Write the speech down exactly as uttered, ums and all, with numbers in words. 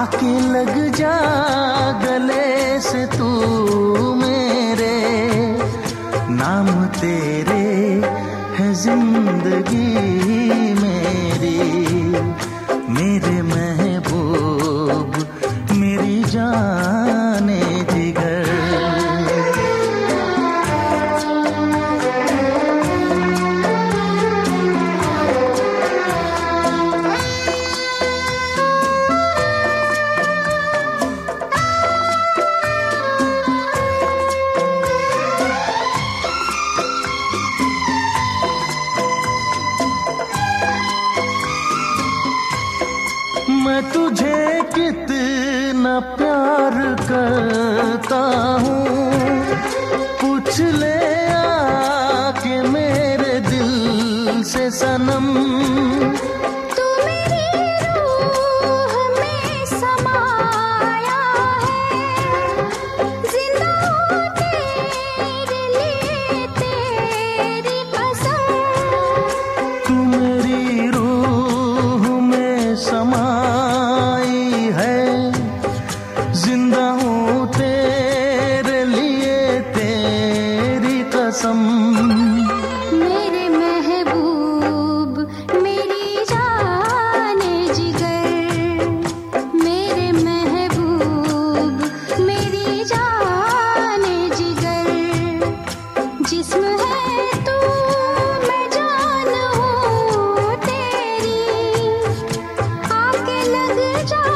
आके लग जा गले से तू मेरे, नाम तेरे है जिंदगी मेरी, मेरे महबूब मेरी जाने जिगर। मैं तुझे कितना प्यार करता हूँ, पूछ ले आके मेरे दिल से सनम। तू मेरी रूह में समाया है, जिंदा हूँ तेरे लिए तेरी कसम। तू मेरी रूह में समा जिंदा हूँ तेरे लिए तेरी कसम। मेरे महबूब मेरी जाने जिगर, मेरे महबूब मेरी जाने जिगर। जिस्म है तू मैं जान हूँ तेरी, आके लग जा